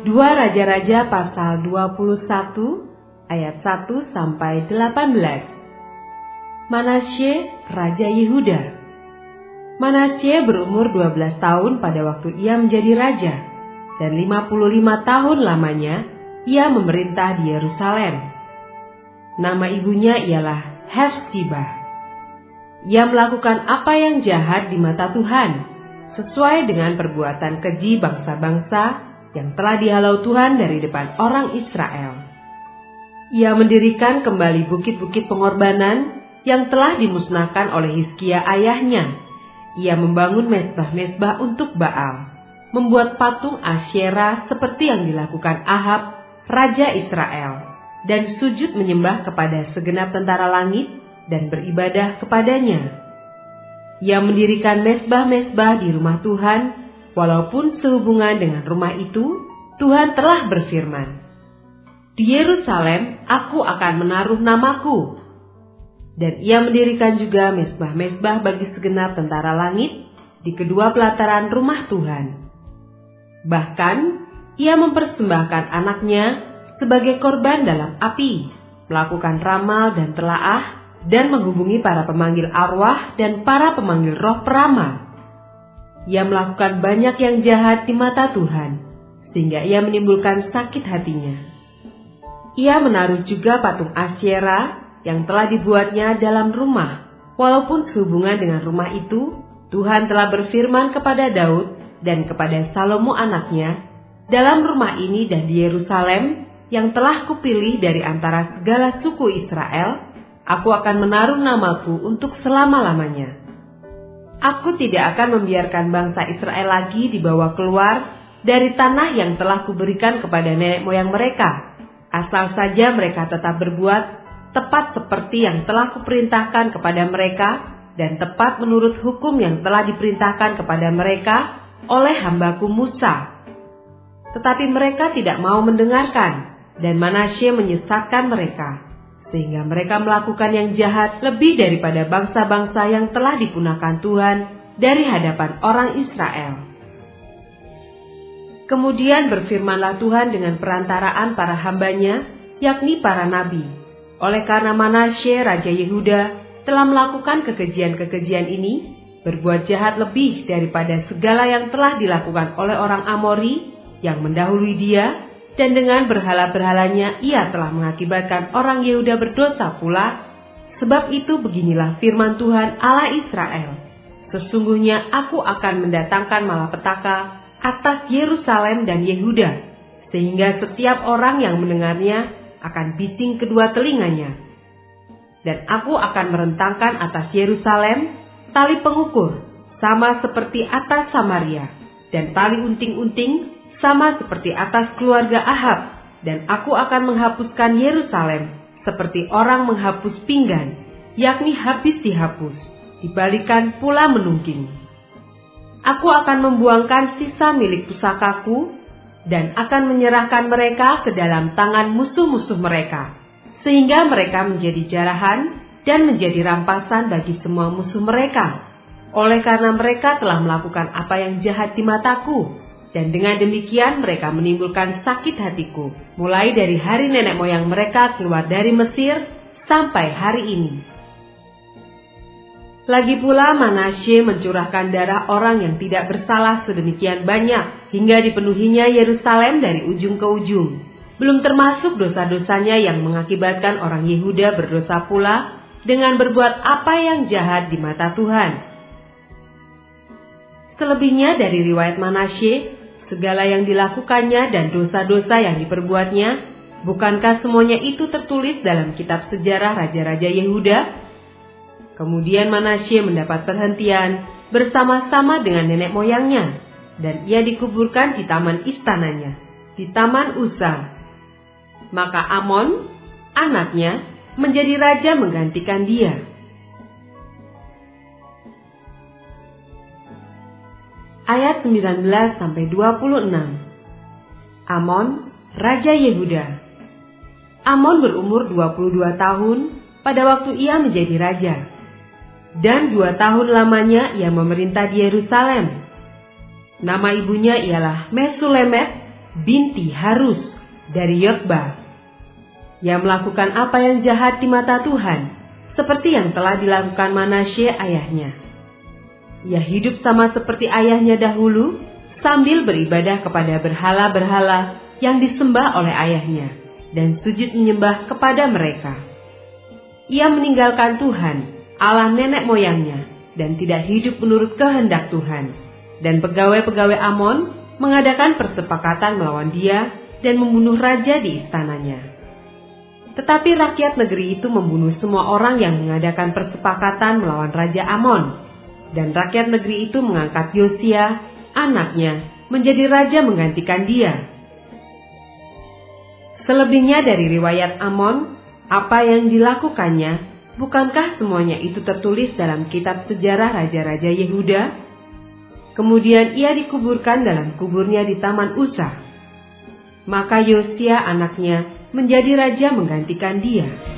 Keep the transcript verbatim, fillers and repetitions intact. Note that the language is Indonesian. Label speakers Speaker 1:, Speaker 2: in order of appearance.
Speaker 1: dua Raja-Raja pasal dua puluh satu ayat satu sampai delapan belas. Manasye, Raja Yehuda. Manasye berumur dua belas tahun pada waktu ia menjadi raja, dan lima puluh lima tahun lamanya ia memerintah di Yerusalem. Nama ibunya ialah Hefsibah. Ia melakukan apa yang jahat di mata Tuhan, sesuai dengan perbuatan keji bangsa-bangsa yang telah dihalau Tuhan dari depan orang Israel. Ia mendirikan kembali bukit-bukit pengorbanan yang telah dimusnahkan oleh Hizkia ayahnya. Ia membangun mezbah-mezbah untuk Baal, membuat patung Asyera seperti yang dilakukan Ahab, Raja Israel, dan sujud menyembah kepada segenap tentara langit dan beribadah kepadanya. Ia mendirikan mezbah-mezbah di rumah Tuhan, walaupun sehubungan dengan rumah itu, Tuhan telah berfirman, "Di Yerusalem aku akan menaruh namaku." Dan ia mendirikan juga mezbah-mezbah bagi segenap tentara langit di kedua pelataran rumah Tuhan. Bahkan ia mempersembahkan anaknya sebagai korban dalam api, melakukan ramal dan telaah, dan menghubungi para pemanggil arwah dan para pemanggil roh peramal. Ia melakukan banyak yang jahat di mata Tuhan, sehingga ia menimbulkan sakit hatinya. Ia menaruh juga patung Asyera yang telah dibuatnya dalam rumah, walaupun sehubungan dengan rumah itu, Tuhan telah berfirman kepada Daud dan kepada Salomo anaknya, "Dalam rumah ini dan di Yerusalem, yang telah kupilih dari antara segala suku Israel, aku akan menaruh namaku untuk selama-lamanya. Aku tidak akan membiarkan bangsa Israel lagi dibawa keluar dari tanah yang telah kuberikan kepada nenek moyang mereka, asal saja mereka tetap berbuat tepat seperti yang telah kuperintahkan kepada mereka dan tepat menurut hukum yang telah diperintahkan kepada mereka oleh hambaku Musa." Tetapi mereka tidak mau mendengarkan, dan Manasye menyesatkan mereka, sehingga mereka melakukan yang jahat lebih daripada bangsa-bangsa yang telah dipunahkan Tuhan dari hadapan orang Israel. Kemudian berfirmanlah Tuhan dengan perantaraan para hambanya, yakni para nabi. Oleh karena Manasye, Raja Yehuda, telah melakukan kekejian-kekejian ini, berbuat jahat lebih daripada segala yang telah dilakukan oleh orang Amori yang mendahului dia, dan dengan berhala-berhalanya ia telah mengakibatkan orang Yehuda berdosa pula. Sebab itu beginilah firman Tuhan Allah Israel, "Sesungguhnya aku akan mendatangkan malapetaka atas Yerusalem dan Yehuda, sehingga setiap orang yang mendengarnya akan bising kedua telinganya. Dan aku akan merentangkan atas Yerusalem tali pengukur, sama seperti atas Samaria, dan tali unting-unting sama seperti atas keluarga Ahab, dan aku akan menghapuskan Yerusalem seperti orang menghapus pinggan, yakni habis dihapus, dibalikan pula menungking. Aku akan membuangkan sisa milik pusakaku, dan akan menyerahkan mereka ke dalam tangan musuh-musuh mereka, sehingga mereka menjadi jarahan dan menjadi rampasan bagi semua musuh mereka, oleh karena mereka telah melakukan apa yang jahat di mataku. Dan dengan demikian mereka menimbulkan sakit hatiku, mulai dari hari nenek moyang mereka keluar dari Mesir sampai hari ini." Lagi pula Manasye mencurahkan darah orang yang tidak bersalah sedemikian banyak, hingga dipenuhinya Yerusalem dari ujung ke ujung. Belum termasuk dosa-dosanya yang mengakibatkan orang Yehuda berdosa pula dengan berbuat apa yang jahat di mata Tuhan. Selebihnya dari riwayat Manasye, segala yang dilakukannya dan dosa-dosa yang diperbuatnya, bukankah semuanya itu tertulis dalam kitab sejarah Raja-Raja Yehuda? Kemudian Manasye mendapat perhentian bersama-sama dengan nenek moyangnya, dan ia dikuburkan di taman istananya, di taman Uza. Maka Amon, anaknya, menjadi raja menggantikan dia. Ayat sembilan belas sampai dua puluh enam. Amon, Raja Yehuda. Amon berumur dua puluh dua tahun pada waktu ia menjadi raja, dan dua tahun lamanya ia memerintah di Yerusalem. Nama ibunya ialah Mesulemet binti Harus dari Yotba. Ia melakukan apa yang jahat di mata Tuhan, seperti yang telah dilakukan Manasye ayahnya. Ia hidup sama seperti ayahnya dahulu, sambil beribadah kepada berhala-berhala yang disembah oleh ayahnya, dan sujud menyembah kepada mereka. Ia meninggalkan Tuhan, Allah nenek moyangnya, dan tidak hidup menurut kehendak Tuhan. Dan pegawai-pegawai Amon mengadakan persepakatan melawan dia dan membunuh raja di istananya. Tetapi rakyat negeri itu membunuh semua orang yang mengadakan persepakatan melawan Raja Amon. Dan rakyat negeri itu mengangkat Yosia, anaknya, menjadi raja menggantikan dia. Selebihnya dari riwayat Amon, apa yang dilakukannya, bukankah semuanya itu tertulis dalam kitab sejarah raja-raja Yehuda? Kemudian ia dikuburkan dalam kuburnya di Taman Usa. Maka Yosia anaknya menjadi raja menggantikan dia.